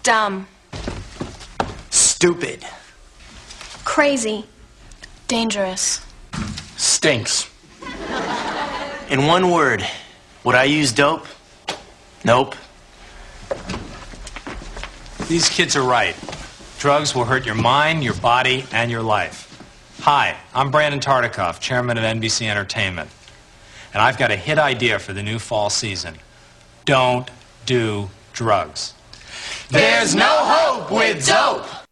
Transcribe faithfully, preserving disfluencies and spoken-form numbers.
Dumb. Stupid. Crazy. Dangerous. Stinks. In one word, would I use dope? Nope. These kids are right. Drugs will hurt your mind, your body, and your life. Hi, I'm Brandon Tartikoff, chairman of N B C Entertainment. And I've got a hit idea for the new fall season. Don't do drugs. There's no hope with dope.